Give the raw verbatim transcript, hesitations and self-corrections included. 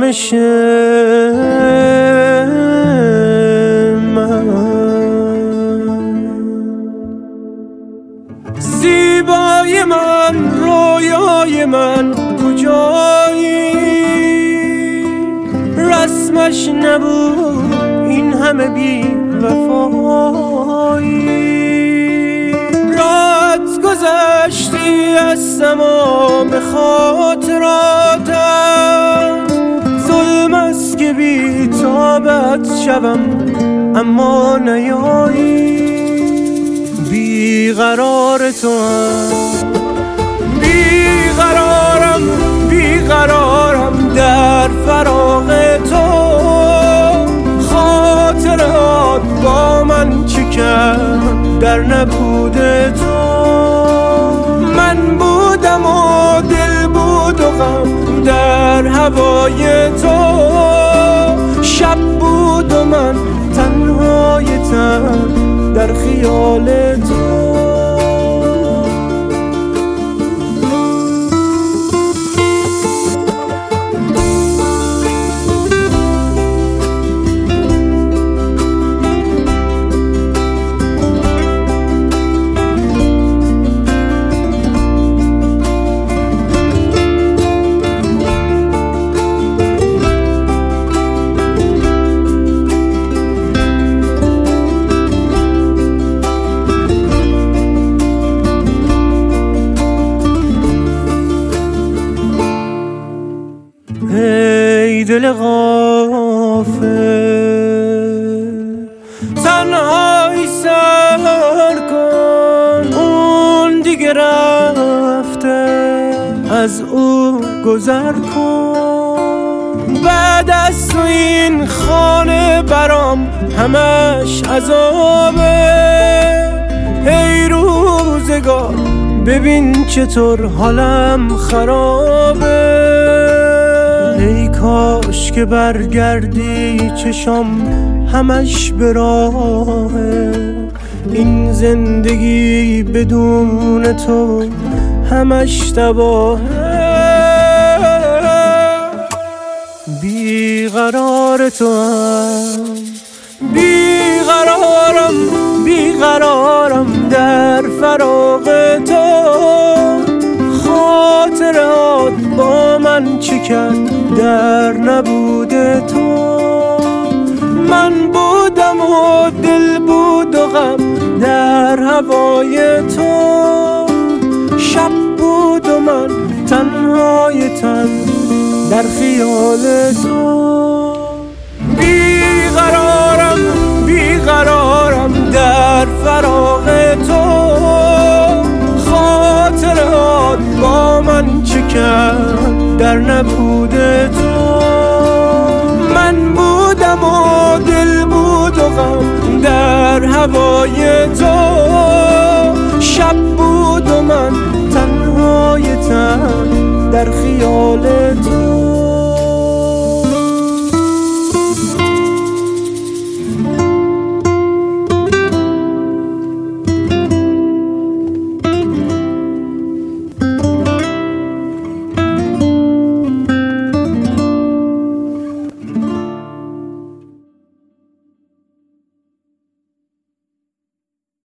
آرامشه من. زیبای من، رویای من کجایی؟ رسمش نبود این همه بی وفایی. رات گذشتی از تمام خاطراتم، ظلم است که بی تابت شوم اما نیایی. بیقرار تو هم، بیقرارم بیقرارم در فراق تو. خاطرات با من چه کرد در نبود تو؟ من بودم و دل بود و غم در هوای تو. شب بود و من تنهای تن در خیال تو. ای دل غافل، تنهایی سر کن، اون دیگه رفته، از او گذر کن. بعد از تو این خانه برام همش عذابه. ای روزگار ببین چطور حالم خرابه. ای کاش که برگردی چشم همش به راهه. این زندگی بدون تو همش تباهه. بیقرار تو هم، بیقرارم بیقرارم در فراق تو. خاطرات با من چه کرد در نبود تو؟ من بودم و دل بود و غم در هوای تو. شب بود و من تنهای تن در خیال تو. بیقرارم بیقرارم در فراق تو. خاطرات با من چه کرد در نبود تو؟ من بودم و دل بود و غم در هوای تو. شب بود و من تنهای تن در خیال تو.